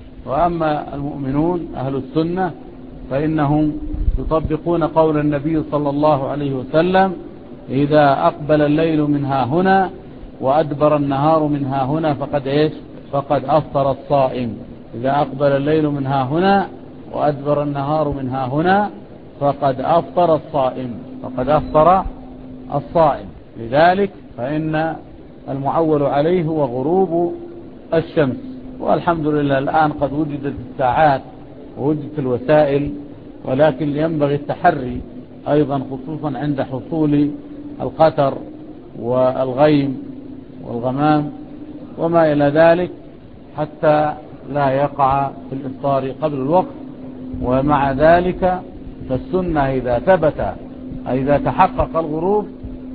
وأما المؤمنون أهل السنة فإنهم يطبقون قول النبي صلى الله عليه وسلم إذا أقبل الليل من ها هنا وأدبر النهار من ها هنا فقد إيش؟ فقد أفطر الصائم. إذا أقبل الليل من ها هنا وأدبر النهار من ها هنا فقد أفطر الصائم فقد أفطر الصائم. لذلك فإن المعول عليه هو غروب الشمس. والحمد لله الآن قد وجدت الساعات ووجدت الوسائل، ولكن ينبغي التحري أيضا خصوصا عند حصول القطر والغيم والغمام وما إلى ذلك، حتى لا يقع في الإفطار قبل الوقت. ومع ذلك فالسنة إذا ثبت إذا تحقق الغروب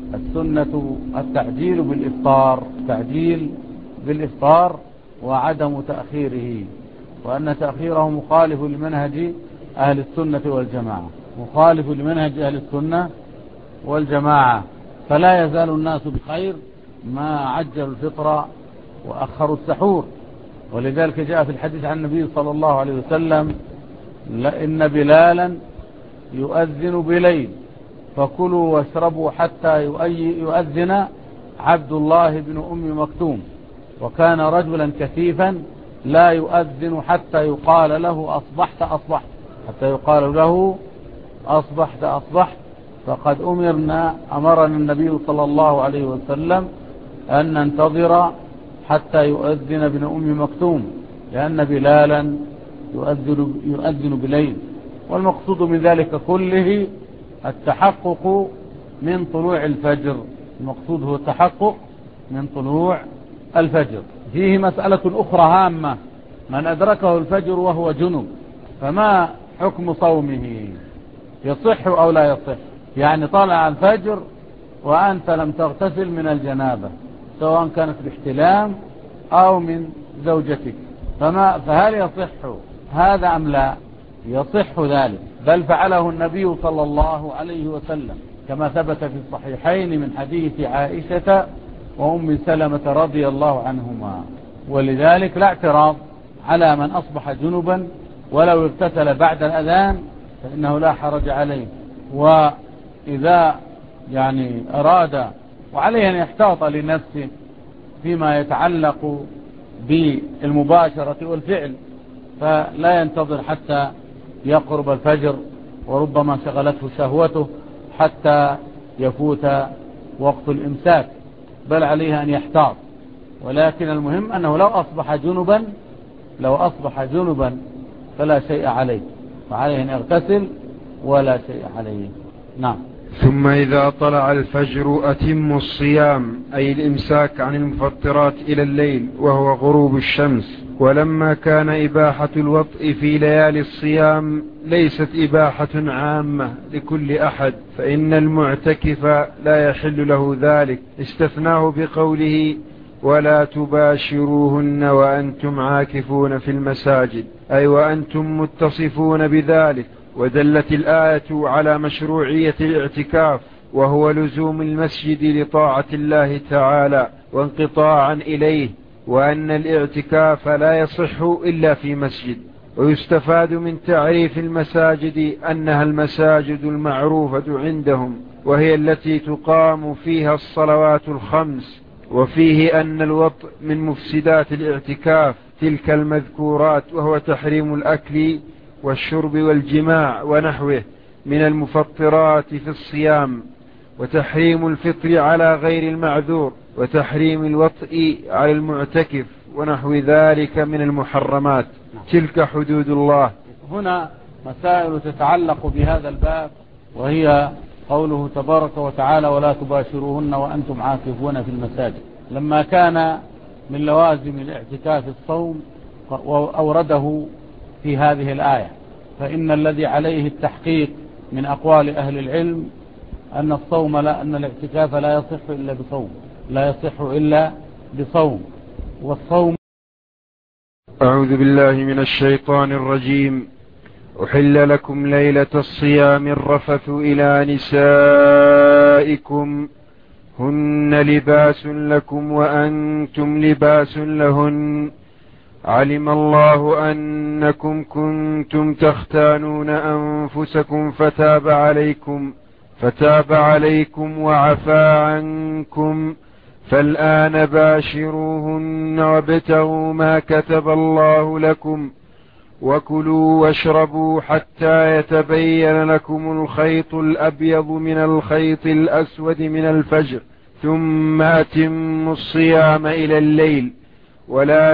السنة التعجيل بالإفطار تعجيل بالإفطار وعدم تأخيره، وأن تأخيره مخالف لمنهج أهل السنة والجماعة مخالف لمنهج أهل السنة والجماعة. فلا يزال الناس بخير ما عجلوا الفطر وأخروا السحور. ولذلك جاء في الحديث عن النبي صلى الله عليه وسلم إن بلالا يؤذن بليل فكلوا واشربوا حتى يؤذن عبد الله بن أم مكتوم، وكان رجلا كثيفا لا يؤذن حتى يقال له أصبحت أصبحت حتى يقال له أصبحت أصبحت. فقد أمرنا أمرنا النبي صلى الله عليه وسلم أن ننتظر حتى يؤذن ابن أم مكتوم، لأن بلالا يؤذن, يؤذن بليل. والمقصود من ذلك كله التحقق من طلوع الفجر. المقصود هو التحقق من طلوع الفجر. فيه مسألة أخرى هامة: من أدركه الفجر وهو جنب فما حكم صومه؟ يصح أو لا يصح؟ يعني طلع الفجر وأنت لم تغتسل من الجنابة، سواء كانت باحتلام أو من زوجتك، فما فهل يصح هذا أم لا؟ يصح ذلك، بل فعله النبي صلى الله عليه وسلم كما ثبت في الصحيحين من حديث عائشة وأم سلمة رضي الله عنهما. ولذلك لا اعتراض على من أصبح جنبا ولو اغتسل بعد الأذان فإنه لا حرج عليه. إذا يعني أراد، وعليه أن يحتاط لنفسه فيما يتعلق بالمباشرة والفعل، فلا ينتظر حتى يقرب الفجر وربما شغلته شهوته حتى يفوت وقت الإمساك، بل عليه أن يحتاط. ولكن المهم أنه لو أصبح جنبا لو أصبح جنبا فلا شيء عليه، فعليه أن يغتسل ولا شيء عليه. نعم. ثم إذا طلع الفجر أتم الصيام، أي الإمساك عن المفطرات إلى الليل وهو غروب الشمس. ولما كان إباحة الوطء في ليالي الصيام ليست إباحة عامة لكل أحد، فإن المعتكف لا يحل له ذلك، استثناه بقوله ولا تباشروهن وأنتم عاكفون في المساجد، أي وأنتم متصفون بذلك. ودلت الآية على مشروعية الاعتكاف، وهو لزوم المسجد لطاعة الله تعالى وانقطاعا إليه، وأن الاعتكاف لا يصح إلا في مسجد. ويستفاد من تعريف المساجد أنها المساجد المعروفة عندهم، وهي التي تقام فيها الصلوات الخمس. وفيه أن الوطء من مفسدات الاعتكاف تلك المذكورات، وهو تحريم الأكل والشرب والجماع ونحوه من المفطرات في الصيام، وتحريم الفطر على غير المعذور، وتحريم الوطء على المعتكف ونحو ذلك من المحرمات. تلك حدود الله. هنا مسائل تتعلق بهذا الباب، وهي قوله تبارك وتعالى ولا تباشروهن وأنتم عاكفون في المساجد. لما كان من لوازم الاعتكاف الصوم أورده في هذه الآية، فإن الذي عليه التحقيق من أقوال أهل العلم أن الصوم لا أن الاعتكاف لا يصح إلا بصوم لا يصح إلا بصوم والصوم. أعوذ بالله من الشيطان الرجيم. أحل لكم ليلة الصيام الرفث إلى نسائكم هن لباس لكم وأنتم لباس لهن علم الله أنكم كنتم تختانون أنفسكم فتاب عليكم فتاب عليكم وعفى عنكم فالآن باشروهن وابتغوا ما كتب الله لكم وكلوا واشربوا حتى يتبين لكم الخيط الأبيض من الخيط الأسود من الفجر ثم أتموا الصيام إلى الليل ولا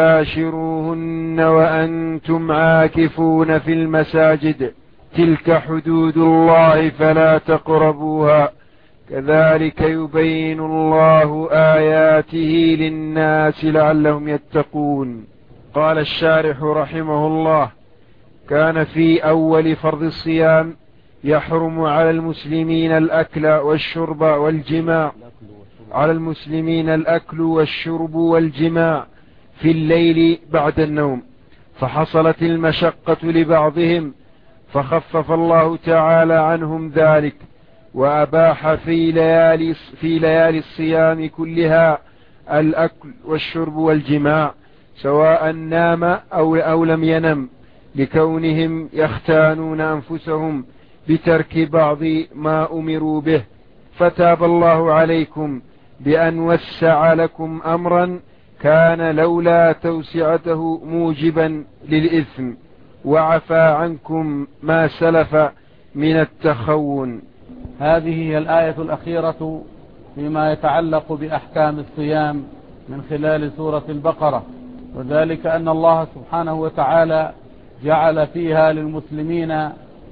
تباشروهن وأنتم عاكفون في المساجد تلك حدود الله فلا تقربوها كذلك يبين الله آياته للناس لعلهم يتقون. قال الشارح رحمه الله: كان في أول فرض الصيام يحرم على المسلمين الأكل والشرب والجماع على المسلمين الأكل والشرب والجماع في الليل بعد النوم، فحصلت المشقة لبعضهم فخفف الله تعالى عنهم ذلك وأباح في ليالي, في ليالي الصيام كلها الأكل والشرب والجماع سواء نام أو, أو لم ينم، لكونهم يختانون أنفسهم بترك بعض ما أمروا به، فتاب الله عليكم بأن وسع لكم أمرا كان لولا توسعته موجبا للإثم وعفى عنكم ما سلف من التخون. هذه هي الآية الأخيرة فيما يتعلق بأحكام الصيام من خلال سورة البقرة، وذلك أن الله سبحانه وتعالى جعل فيها للمسلمين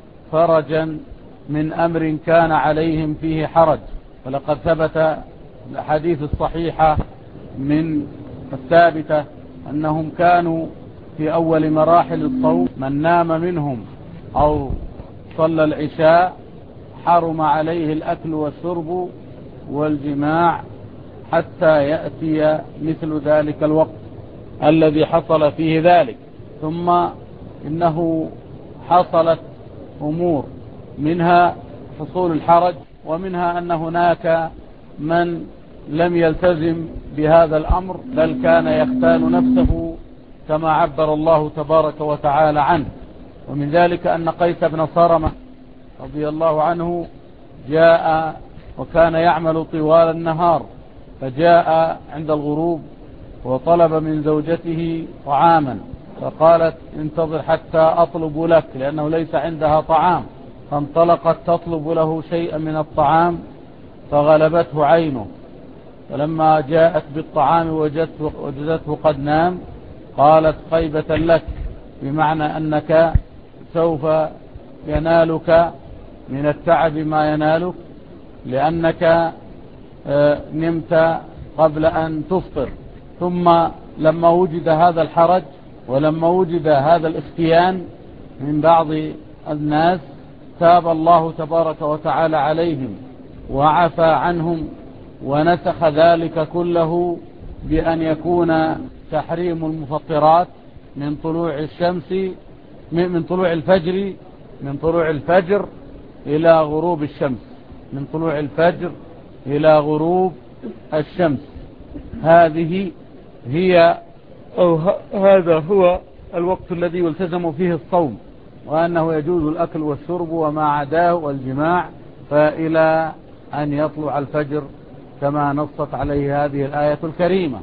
فرجا من أمر كان عليهم فيه حرج. فلقد ثبت الأحاديث الصحيحة من الثابتة أنهم كانوا في أول مراحل الصوم من نام منهم أو صلى العشاء حرم عليه الأكل والشرب والجماع حتى يأتي مثل ذلك الوقت الذي حصل فيه ذلك. ثم إنه حصلت أمور منها حصول الحرج، ومنها أن هناك من لم يلتزم بهذا الأمر بل كان يختان نفسه كما عبر الله تبارك وتعالى عنه. ومن ذلك أن قيس بن صرمة رضي الله عنه جاء وكان يعمل طوال النهار، فجاء عند الغروب وطلب من زوجته طعاما، فقالت انتظر حتى أطلب لك، لأنه ليس عندها طعام، فانطلقت تطلب له شيئا من الطعام فغلبته عينه، فلما جاءت بالطعام وجدته, وجدته قد نام، قالت خيبة لك، بمعنى أنك سوف ينالك من التعب ما ينالك، لأنك نمت قبل أن تفطر. ثم لما وجد هذا الحرج ولما وجد هذا الاختيان من بعض الناس، تاب الله تبارك وتعالى عليهم وعفى عنهم ونسخ ذلك كله بأن يكون تحريم المفطرات من طلوع الشمس من طلوع الفجر من طلوع الفجر إلى غروب الشمس من طلوع الفجر إلى غروب الشمس. هذه هي أو هذا هو الوقت الذي يلتزم فيه الصوم، وأنه يجوز الأكل والشرب وما عداه والجماع فإلى أن يطلع الفجر كما نصت عليه هذه الآية الكريمة.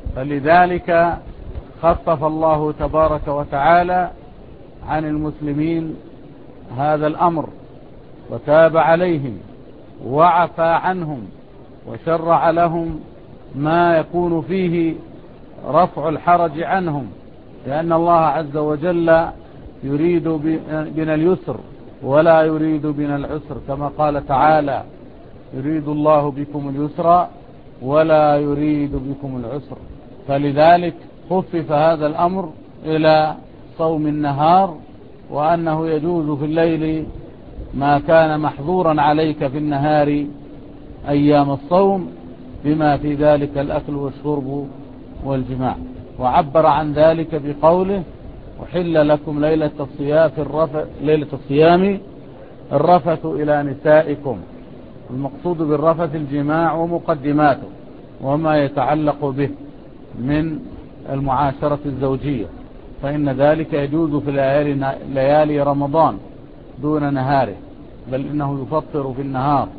فلذلك خفف الله تبارك وتعالى عن المسلمين هذا الأمر وتاب عليهم وعفى عنهم وشرع لهم ما يكون فيه رفع الحرج عنهم، لأن الله عز وجل يريد بنا اليسر ولا يريد بنا العسر، كما قال تعالى يريد الله بكم اليسر ولا يريد بكم العسر. فلذلك خفف هذا الأمر إلى صوم النهار، وأنه يجوز في الليل ما كان محظورا عليك في النهار أيام الصوم، بما في ذلك الأكل والشرب والجماع. وعبر عن ذلك بقوله وحل لكم ليلة الصيام ليلة الصيام الرفث إلى نسائكم. المقصود بالرفث الجماع ومقدماته وما يتعلق به من المعاشرة الزوجية، فإن ذلك يجوز في ليالي, ليالي رمضان دون نهاره، بل إنه يفطر في النهار،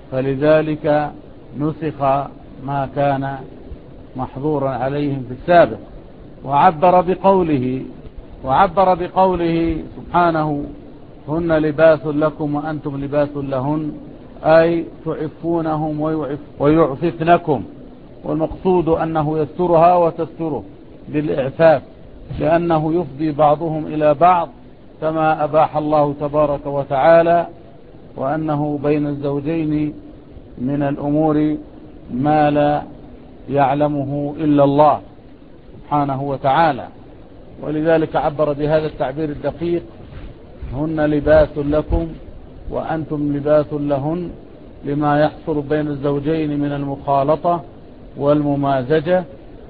فلذلك نسخ ما كان محظورا عليهم في السابق. وعبر بقوله وعبر بقوله سبحانه هن لباس لكم وأنتم لباس لهن، أي تعفونهم ويعف ويعففنكم، والمقصود أنه يسترها وتستره بالإعفاف، لأنه يفضي بعضهم إلى بعض كما أباح الله تبارك وتعالى، وأنه بين الزوجين من الأمور ما لا يعلمه إلا الله سبحانه وتعالى. ولذلك عبر بهذا التعبير الدقيق هن لباس لكم وأنتم لباس لهن، لما يحصل بين الزوجين من المخالطة والممازجة،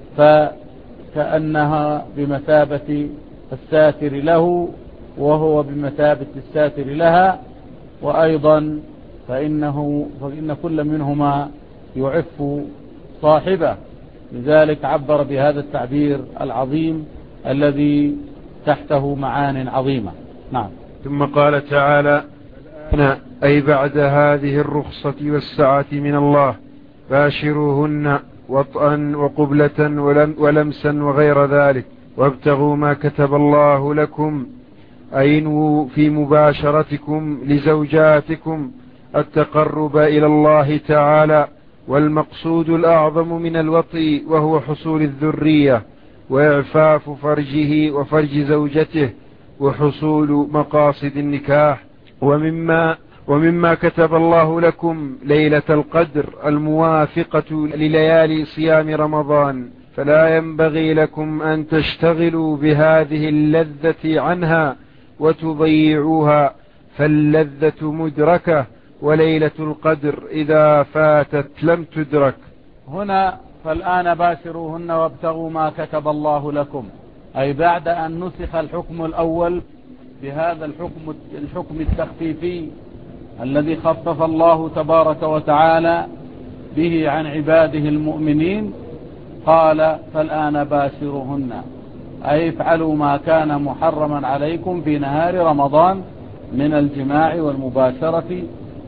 فكأنها بمثابة الساتر له وهو بمثابة الساتر لها، وأيضا فإنه فإن كل منهما يعف صاحبه. لذلك عبر بهذا التعبير العظيم الذي تحته معان عظيمة. نعم. ثم قال تعالى أي بعد هذه الرخصة والسعة من الله باشروهن وطئا وقبلة ولمسا وغير ذلك، وابتغوا ما كتب الله لكم، أي انووا في مباشرتكم لزوجاتكم التقرب إلى الله تعالى، والمقصود الأعظم من الوطي وهو حصول الذرية وإعفاف فرجه وفرج زوجته وحصول مقاصد النكاح. ومما, ومما كتب الله لكم ليلة القدر الموافقة لليالي صيام رمضان، فلا ينبغي لكم أن تشتغلوا بهذه اللذة عنها وتضيعوها، فاللذة مدركة وليلة القدر إذا فاتت لم تدرك. هنا فالآن باشروهن وابتغوا ما كتب الله لكم، أي بعد أن نسخ الحكم الأول بهذا الحكم الحكم التخفيفي الذي خفف الله تبارك وتعالى به عن عباده المؤمنين، قال فالآن باشروهن، أي افعلوا ما كان محرما عليكم في نهار رمضان من الجماع والمباشرة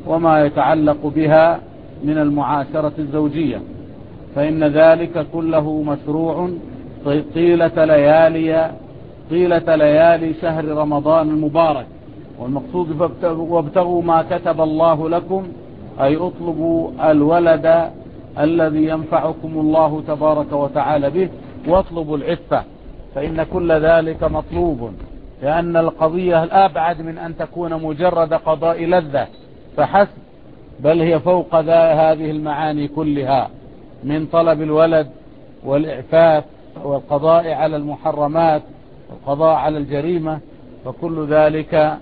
وما يتعلق بها من المعاشرة الزوجية، فإن ذلك كله مشروع طيلة ليالي طيلة ليالي شهر رمضان المبارك. والمقصود وابتغوا ما كتب الله لكم، أي اطلبوا الولد الذي ينفعكم الله تبارك وتعالى به، واطلبوا العفة، فإن كل ذلك مطلوب، لأن القضية الأبعد من أن تكون مجرد قضاء لذة فحسب، بل هي فوق هذه المعاني كلها من طلب الولد والإعفاف والقضاء على المحرمات والقضاء على الجريمة، فكل ذلك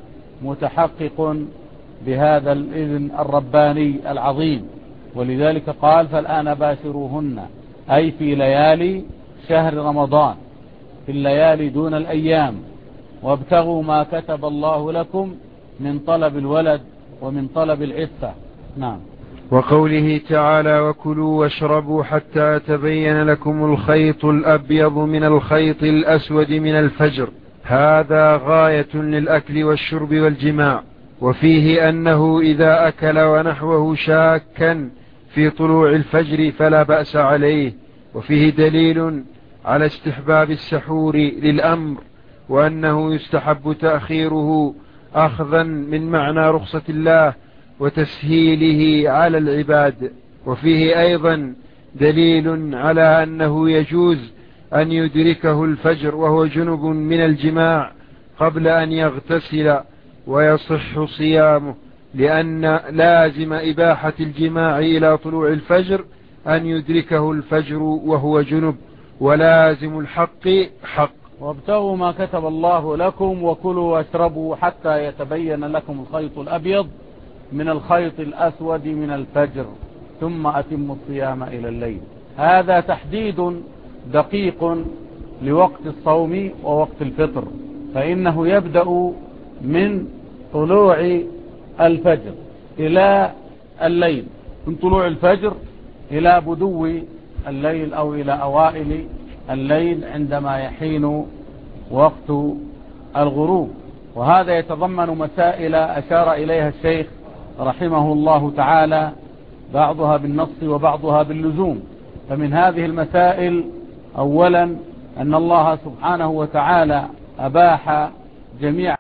متحقق بهذا الإذن الرباني العظيم. ولذلك قال فالآن باشروهن، أي في ليالي شهر رمضان، في الليالي دون الأيام، وابتغوا ما كتب الله لكم من طلب الولد ومن طلب العفة. نعم. وقوله تعالى وكلوا واشربوا حتى يتبين لكم الخيط الأبيض من الخيط الأسود من الفجر، هذا غاية للأكل والشرب والجماع. وفيه أنه إذا أكل ونحوه شاكا في طلوع الفجر فلا بأس عليه. وفيه دليل على استحباب السحور للأمر، وأنه يستحب تأخيره أخذا من معنى رخصة الله وتسهيله على العباد. وفيه أيضا دليل على أنه يجوز أن يدركه الفجر وهو جنب من الجماع قبل أن يغتسل ويصح صيامه، لأن لازم إباحة الجماع إلى طلوع الفجر أن يدركه الفجر وهو جنب، ولازم الحق حق. وابتغوا ما كتب الله لكم وكلوا واشربوا حتى يتبين لكم الخيط الأبيض من الخيط الأسود من الفجر ثم أتموا الصيام إلى الليل. هذا تحديد دقيق لوقت الصوم ووقت الفطر، فإنه يبدأ من طلوع الفجر إلى الليل، من طلوع الفجر إلى بدو الليل أو إلى أوائل الليل عندما يحين وقت الغروب. وهذا يتضمن مسائل أشار إليها الشيخ رحمه الله تعالى، بعضها بالنص وبعضها باللزوم. فمن هذه المسائل أولا أن الله سبحانه وتعالى أباح جميع